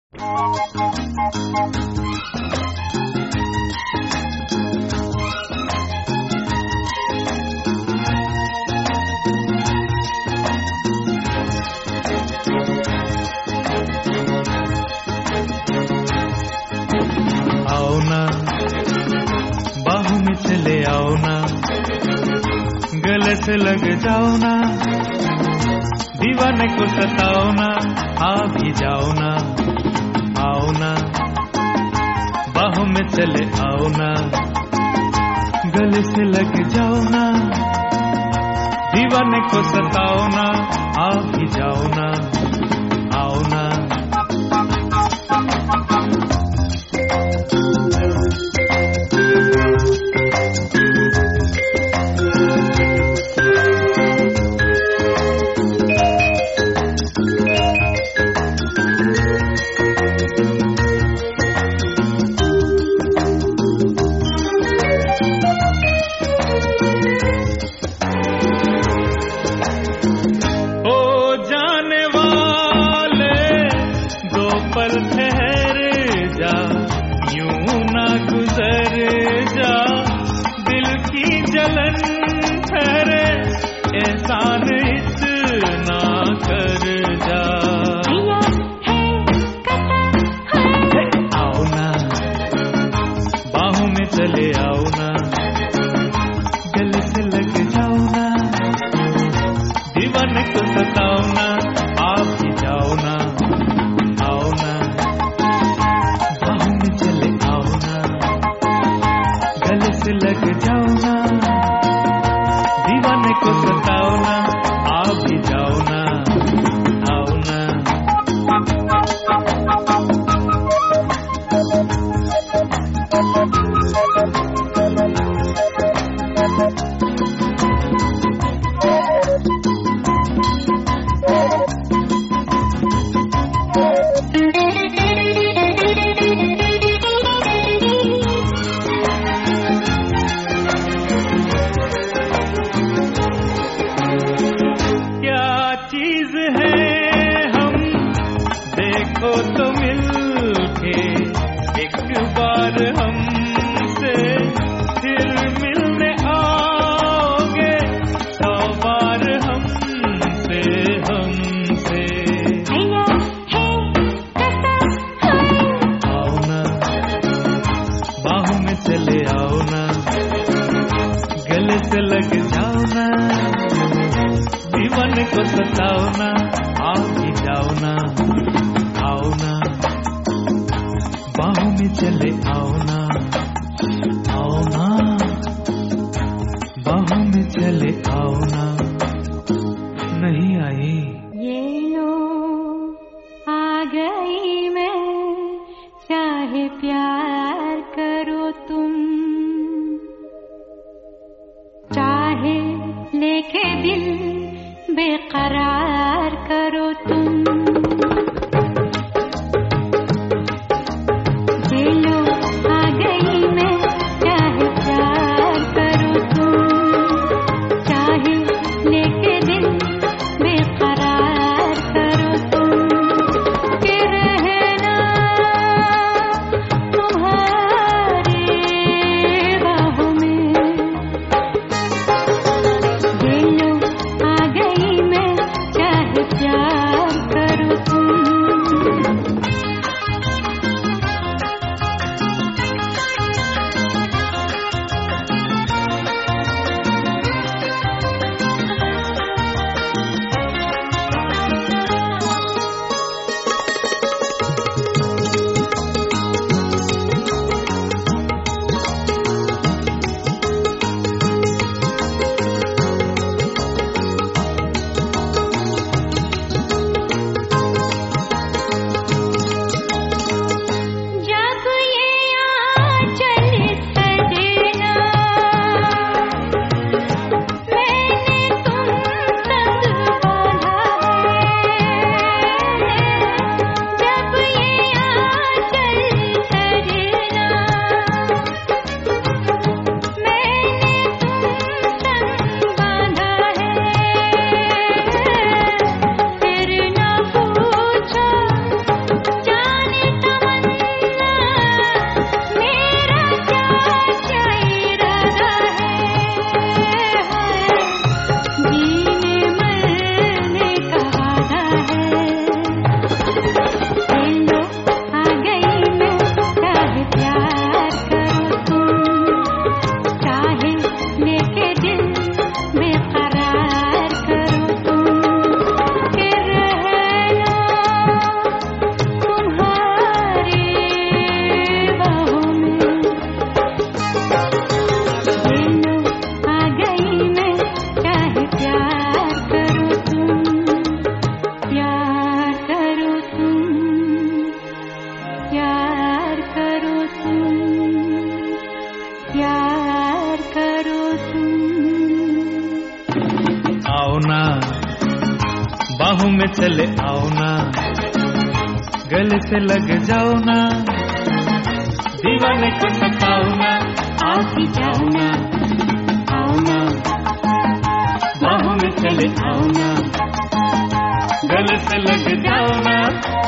आओ ना बाहों में चले आओ ना, गले से लग जाओ ना, दीवाने को सताओ ना, आ भी जाओ ना। आओ ना बाहों में चले आओ ना, गले से लग जाओ ना, दीवाने को सताओ ना, आ भी जाओ ना। आओ ना ठहर जा, यूं ना गुजर जा, दिल की जलन ठहरे, एहसान इतना कर जा। आओ ना बाहों में चले आओ ना, गले से लग जाओ ना, दीवाने को सताओ ना, आप ही जाओ ना। लग जाओ ना, दीवाने को सताओ ना, आप भी जाओ ना। आओ ना चीज है हम देखो तो मिलके, एक बार हमसे फिर मिलने आओगे, 100 बार हमसे हमसे। आओ ना बाहों में चले आओ ना, गले से लग जाओ ना, दीवाने को सताओ ना, आओ भी जाओ ना। आओ ना बाहों में चले आओ ना, आओ ना बाहों में चले आओ ना। नहीं आई ये लो आ गई मैं, चाहे प्यार करो तुम, चाहे लेके दिल बेकरार करो तुम। ये लो आ गई गले से लग जाओ ना, दीवाने को सताओ ना, आ भी जाओ ना, आओ ना, बाहों में चले आओ ना, गले से लग जाओ ना।